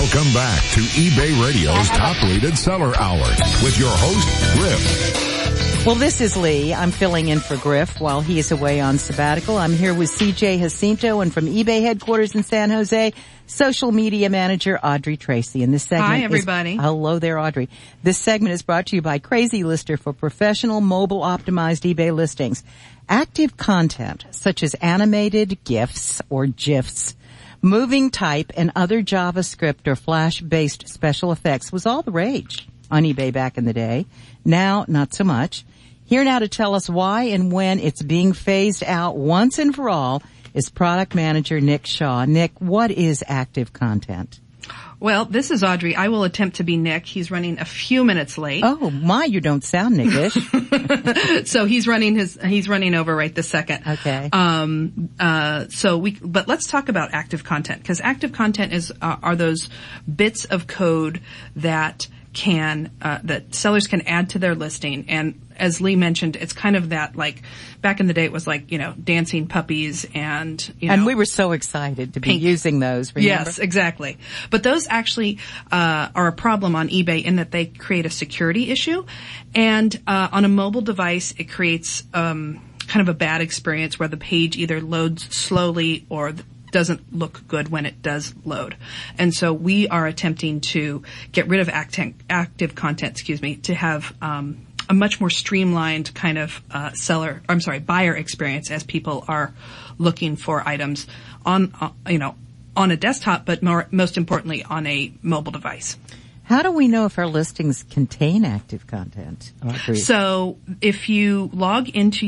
Welcome back to eBay Radio's Top-Rated Seller Hour with your host, Griff. Well, this is Lee. I'm filling in for Griff while he is away on sabbatical. I'm here with CJ Jacinto and from eBay headquarters in San Jose, social media manager Audrey Tracy. And this segment Hi, everybody. Hello there, Audrey. This segment is brought to you by Crazy Lister for professional mobile optimized eBay listings. Active content such as animated GIFs or GIFs, moving type, and other JavaScript or Flash-based special effects was all the rage on eBay back in the day. Now, not so much. Here now to tell us why and when it's being phased out once and for all is product manager Nick Shaw. Nick, what is active content? Well, this is Audrey. I will attempt to be Nick. He's running a few minutes late. Oh my, you don't sound Nickish. So he's running over right this second. Okay. But let's talk about active content, because active content are those bits of code that that sellers can add to their listing. And as Lee mentioned, it's kind of that, like, back in the day it was like, dancing puppies and, And we were so excited to be using those, remember? Yes, exactly. But those actually, are a problem on eBay in that they create a security issue. And, on a mobile device, it creates, kind of a bad experience where the page either loads slowly or doesn't look good when it does load. And so we are attempting to get rid of active content, to have a much more streamlined kind of buyer experience as people are looking for items on a desktop, but most importantly on a mobile device. How do we know if our listings contain active content, Audrey? So if you log into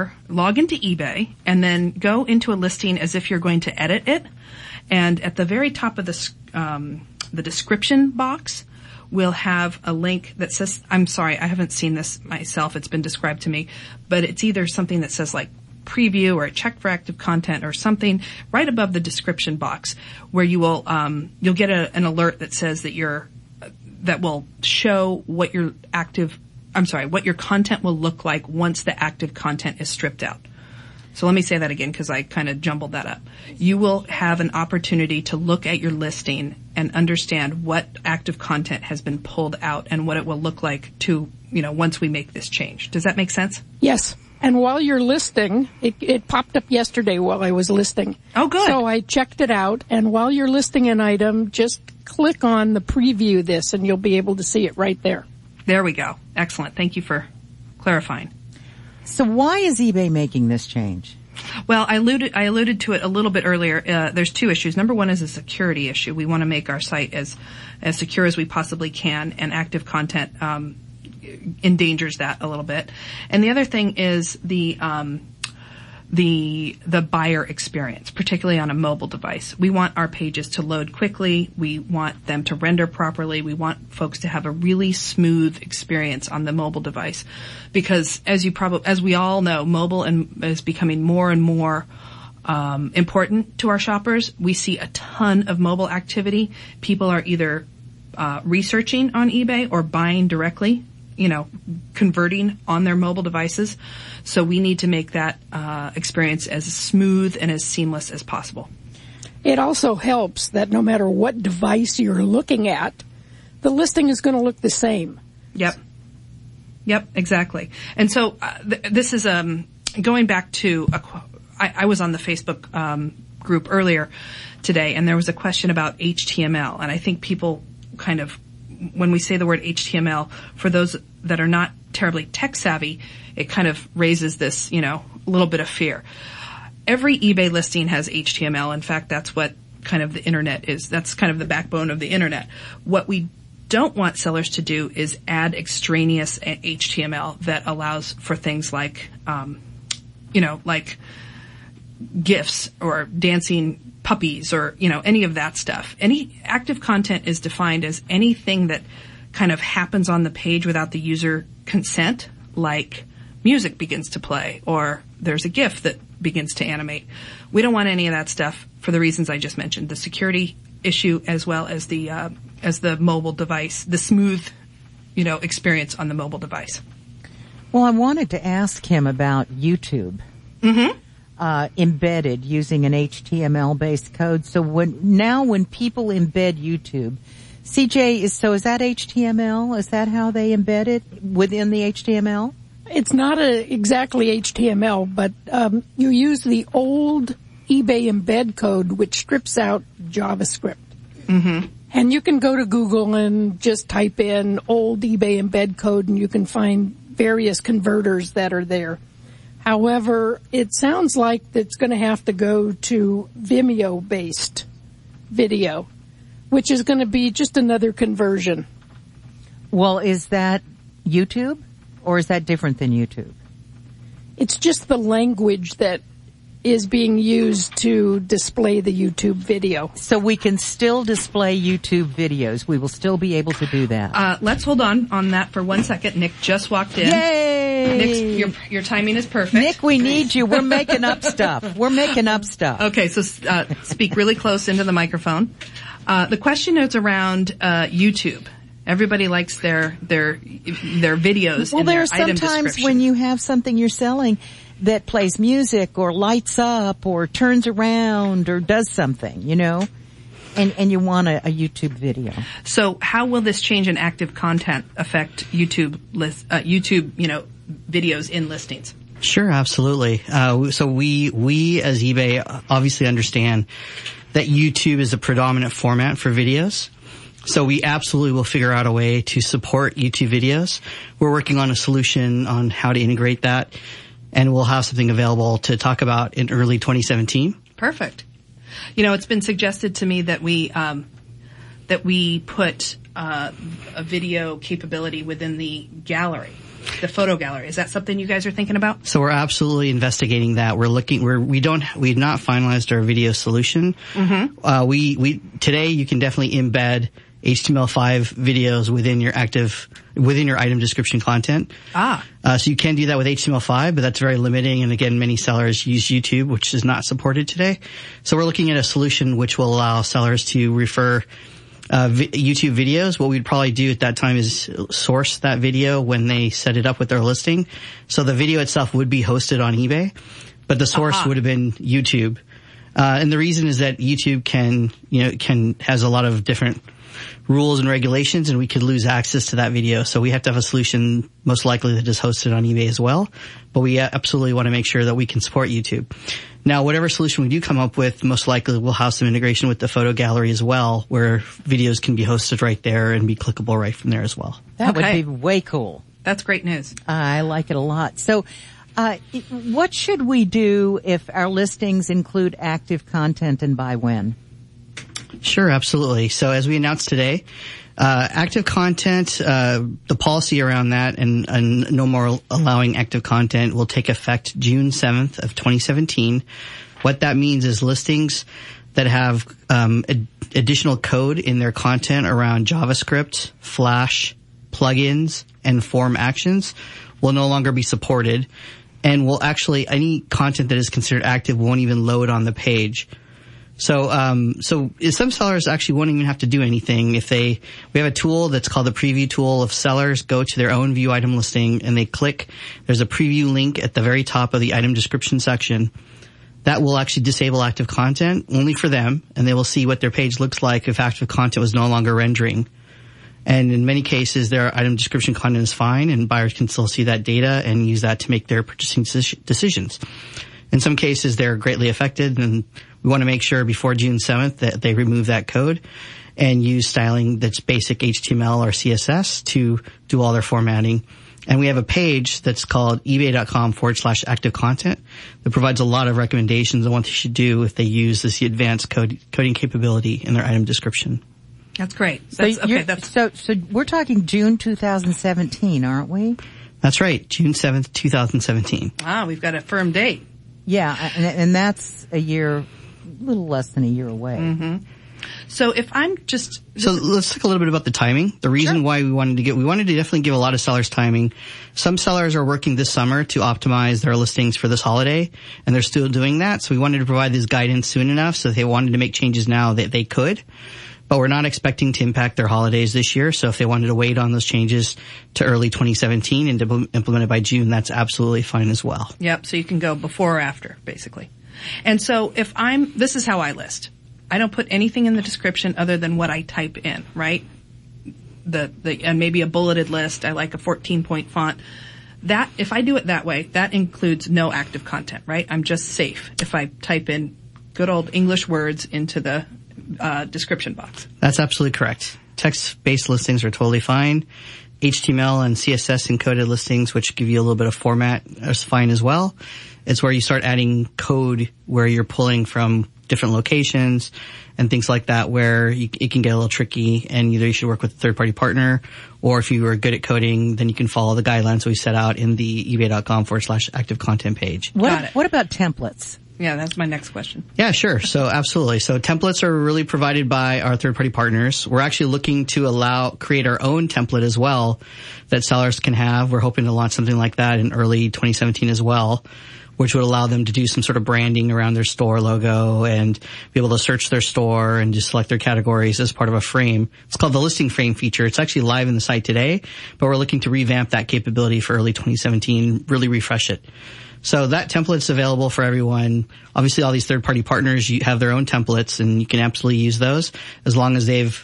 eBay and then go into a listing as if you're going to edit it, and at the very top of the description box will have a link that says, I'm sorry, I haven't seen this myself, it's been described to me, but it's either something that says like preview or check for active content or something right above the description box where you will you'll get an alert that says that will show what your content will look like once the active content is stripped out. So let me say that again because I kind of jumbled that up. You will have an opportunity to look at your listing and understand what active content has been pulled out and what it will look like once we make this change. Does that make sense? Yes. And while you're listing, it popped up yesterday while I was listing. Oh, good. So I checked it out, and while you're listing an item, just click on the preview this, and you'll be able to see it right there. There we go. Excellent. Thank you for clarifying. So why is eBay making this change? Well, I alluded to it a little bit earlier. There's two issues. Number one is a security issue. We want to make our site as secure as we possibly can, and active content endangers that a little bit. And the other thing is the buyer experience, particularly on a mobile device. We want our pages to load quickly. We want them to render properly. We want folks to have a really smooth experience on the mobile device, because as we all know, mobile is becoming more and more important to our shoppers. We see a ton of mobile activity. People are either researching on eBay or buying directly, converting on their mobile devices. So we need to make that experience as smooth and as seamless as possible. It also helps that no matter what device you're looking at, the listing is going to look the same. Yep, exactly. And so this is going back to I was on the Facebook group earlier today, and there was a question about HTML, and I think people kind of, when we say the word HTML, for those that are not terribly tech savvy, it kind of raises this, little bit of fear. Every eBay listing has HTML. In fact, that's what kind of the internet is. That's kind of the backbone of the internet. What we don't want sellers to do is add extraneous HTML that allows for things like, like GIFs or dancing puppies or, any of that stuff. Any active content is defined as anything that kind of happens on the page without the user consent, like music begins to play or there's a GIF that begins to animate. We don't want any of that stuff for the reasons I just mentioned, the security issue as well as the mobile device, the smooth, experience on the mobile device. Well, I wanted to ask him about YouTube. Mm-hmm. embedded using an HTML-based code. So when people embed YouTube, CJ, is that HTML? Is that how they embed it within the HTML? It's not exactly HTML, but you use the old eBay embed code, which strips out JavaScript. Mm-hmm. And you can go to Google and just type in old eBay embed code, and you can find various converters that are there. However, it sounds like it's going to have to go to Vimeo-based video, which is going to be just another conversion. Well, is that YouTube, or is that different than YouTube? It's just the language that is being used to display the YouTube video. So we can still display YouTube videos. We will still be able to do that. Let's hold on that for 1 second. Nick just walked in. Yay! Nick, your timing is perfect. Nick, we need you. We're making up stuff. Okay, so speak really close into the microphone. The question is around YouTube. Everybody likes their videos. Well, in there their are item sometimes description. when you have something you're selling that plays music or lights up or turns around or does something, and you want a YouTube video. So how will this change in active content affect YouTube videos in listings? Sure, absolutely. So we as eBay obviously understand that YouTube is the predominant format for videos. So we absolutely will figure out a way to support YouTube videos. We're working on a solution on how to integrate that, and we'll have something available to talk about in early 2017. Perfect. It's been suggested to me that we put a video capability within the gallery, the photo gallery. Is that something you guys are thinking about? So we're absolutely investigating that. We've not finalized our video solution. Mm-hmm. Today you can definitely embed HTML5 videos within your item description content. So you can do that with HTML5, but that's very limiting. And again, many sellers use YouTube, which is not supported today. So we're looking at a solution which will allow sellers to refer YouTube videos. What we'd probably do at that time is source that video when they set it up with their listing. So the video itself would be hosted on eBay, but the source would have been YouTube. And the reason is that YouTube has a lot of different rules and regulations, and we could lose access to that video. So we have to have a solution most likely that is hosted on eBay as well. But we absolutely want to make sure that we can support YouTube. Now, whatever solution we do come up with, most likely we'll have some integration with the photo gallery as well, where videos can be hosted right there and be clickable right from there as well. That would be way cool. That's great news. I like it a lot. So, what should we do if our listings include active content, and by when? Sure, absolutely. So as we announced today, active content, the policy around that and no more allowing active content will take effect June 7th of 2017. What that means is listings that have additional code in their content around JavaScript, Flash, plugins, and form actions will no longer be supported, and will actually, any content that is considered active won't even load on the page. So some sellers actually won't even have to do anything. We have a tool that's called the preview tool. If sellers go to their own view item listing and they click, there's a preview link at the very top of the item description section that will actually disable active content only for them, and they will see what their page looks like if active content was no longer rendering. And in many cases, their item description content is fine, and buyers can still see that data and use that to make their purchasing decisions. In some cases, they're greatly affected, and we want to make sure before June 7th that they remove that code and use styling that's basic HTML or CSS to do all their formatting. And we have a page that's called ebay.com/active content that provides a lot of recommendations on what they should do if they use this advanced coding capability in their item description. That's great. So we're talking June 2017, aren't we? That's right, June 7th, 2017. Wow, we've got a firm date. Yeah, and that's a little less than a year away. Mm-hmm. So if I'm So let's talk a little bit about the timing. The reason why we wanted to definitely give a lot of sellers timing. Some sellers are working this summer to optimize their listings for this holiday, and they're still doing that. So we wanted to provide this guidance soon enough so if they wanted to make changes now that they could. But we're not expecting to impact their holidays this year. So if they wanted to wait on those changes to early 2017 and to implement it by June, that's absolutely fine as well. Yep. So you can go before or after, basically. And so this is how I list. I don't put anything in the description other than what I type in, right? And maybe a bulleted list. I like a 14-point font. That, if I do it that way, that includes no active content, right? I'm just safe if I type in good old English words into the description box. That's absolutely correct. Text-based listings are totally fine. HTML and CSS encoded listings, which give you a little bit of format, is fine as well. It's where you start adding code where you're pulling from different locations and things like that, where it can get a little tricky, and either you should work with a third-party partner, or if you are good at coding, then you can follow the guidelines we set out in the ebay.com/active content page. What about templates? Yeah, that's my next question. Yeah, sure. So absolutely. So templates are really provided by our third-party partners. We're actually looking to create our own template as well that sellers can have. We're hoping to launch something like that in early 2017 as well, which would allow them to do some sort of branding around their store logo and be able to search their store and just select their categories as part of a frame. It's called the listing frame feature. It's actually live in the site today, but we're looking to revamp that capability for early 2017, really refresh it. So that template's available for everyone. Obviously, all these third-party partners have their own templates, and you can absolutely use those as long as they've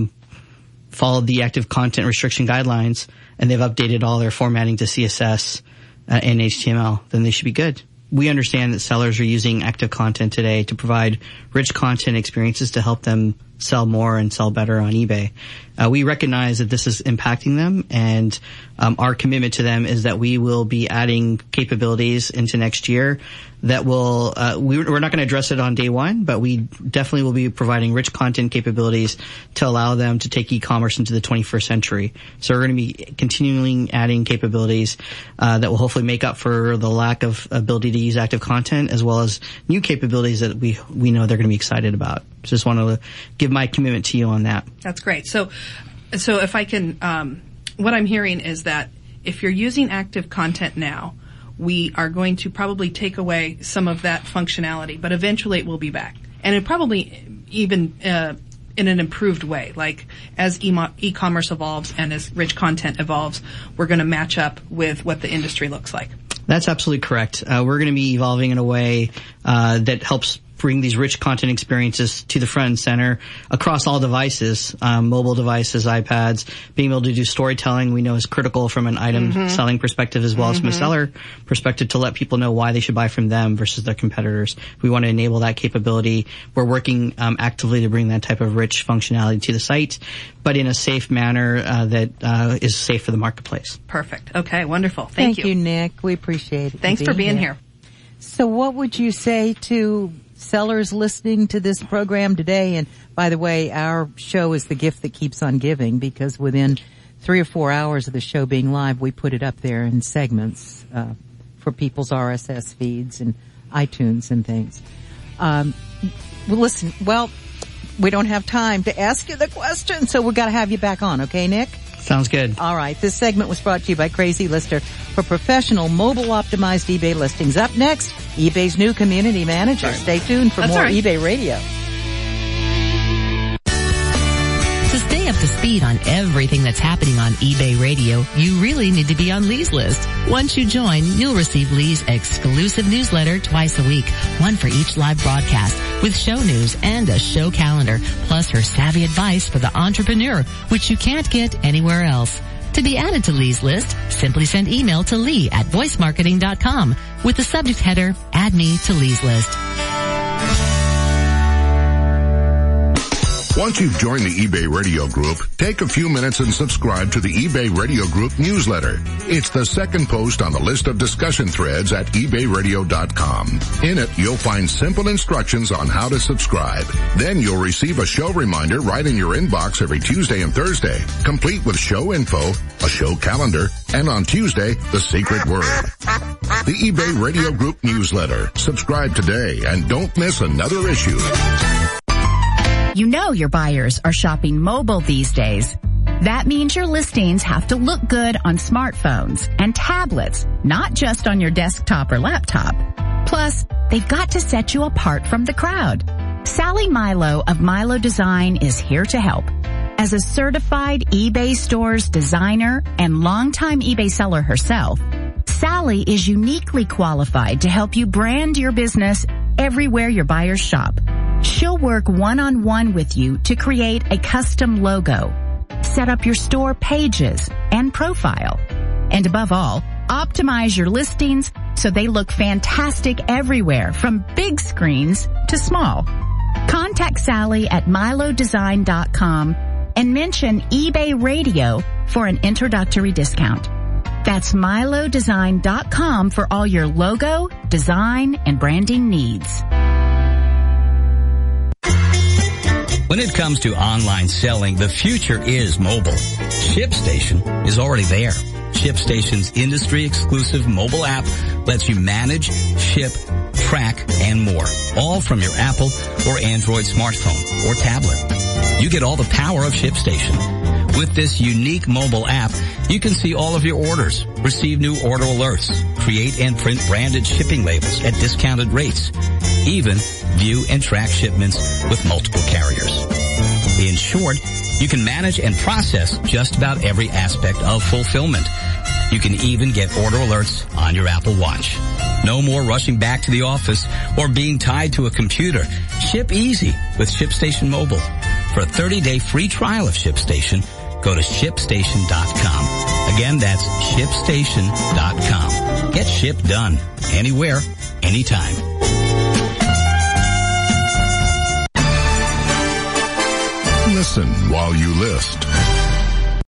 followed the active content restriction guidelines and they've updated all their formatting to CSS and HTML. Then they should be good. We understand that sellers are using active content today to provide rich content experiences to help them sell more and sell better on eBay. We recognize that this is impacting them, and our commitment to them is that we will be adding capabilities into next year that will, we're not going to address it on day one, but we definitely will be providing rich content capabilities to allow them to take e-commerce into the 21st century. So we're going to be continually adding capabilities that will hopefully make up for the lack of ability to use active content, as well as new capabilities that we know they're going to be excited about. Just want to give my commitment to you on that. That's great. So if I can, what I'm hearing is that if you're using active content now, we are going to probably take away some of that functionality, but eventually it will be back. And it probably even in an improved way. Like as e-commerce evolves and as rich content evolves, we're going to match up with what the industry looks like. That's absolutely correct. We're going to be evolving in a way that helps bring these rich content experiences to the front and center across all devices, mobile devices, iPads. Being able to do storytelling we know is critical from an item selling perspective as well as from a seller perspective, to let people know why they should buy from them versus their competitors. We want to enable that capability. We're working actively to bring that type of rich functionality to the site, but in a safe manner that is safe for the marketplace. Perfect. Okay, wonderful. Thank you. Thank you, Nick. We appreciate it. Thanks for being here. So what would you say to sellers listening to this program today? And by the way, our show is the gift that keeps on giving, because within 3 or 4 hours of the show being live, we put it up there in segments for people's RSS feeds and iTunes and things. Well, we don't have time to ask you the question, so we've got to have you back on. Okay, Nick? Sounds good. All right. This segment was brought to you by Crazy Lister for professional mobile-optimized eBay listings. Up next, eBay's new community manager. Stay tuned for more eBay Radio. To stay up to speed on everything that's happening on eBay Radio, you really need to be on Lee's list. Once you join, you'll receive Lee's exclusive newsletter twice a week, one for each live broadcast, with show news and a show calendar, plus her savvy advice for the entrepreneur, which you can't get anywhere else. To be added to Lee's list, simply send email to lee@voicemarketing.com with the subject header, Add Me to Lee's List. Once you've joined the eBay Radio Group, take a few minutes and subscribe to the eBay Radio Group newsletter. It's the second post on the list of discussion threads at ebayradio.com. In it, you'll find simple instructions on how to subscribe. Then you'll receive a show reminder right in your inbox every Tuesday and Thursday, complete with show info, a show calendar, and on Tuesday, the secret word. The eBay Radio Group newsletter. Subscribe today and don't miss another issue. You know your buyers are shopping mobile these days. That means your listings have to look good on smartphones and tablets, not just on your desktop or laptop. Plus, they've got to set you apart from the crowd. Sally Milo of Milo Design is here to help. As a certified eBay Stores designer and longtime eBay seller herself, Sally is uniquely qualified to help you brand your business everywhere your buyers shop. She'll work one-on-one with you to create a custom logo, set up your store pages and profile, and above all, optimize your listings so they look fantastic everywhere, from big screens to small. Contact Sally at milodesign.com and mention eBay Radio for an introductory discount. That's milodesign.com for all your logo, design, and branding needs. When it comes to online selling, the future is mobile. ShipStation is already there. ShipStation's industry-exclusive mobile app lets you manage, ship, track, and more, all from your Apple or Android smartphone or tablet. You get all the power of ShipStation. With this unique mobile app, you can see all of your orders, receive new order alerts, create and print branded shipping labels at discounted rates, even view and track shipments with multiple carriers. In short, you can manage and process just about every aspect of fulfillment. You can even get order alerts on your Apple Watch. No more rushing back to the office or being tied to a computer. Ship easy with ShipStation Mobile. For a 30-day free trial of ShipStation, go to ShipStation.com. Again, that's ShipStation.com. Get ship done anywhere, anytime. Listen while you list.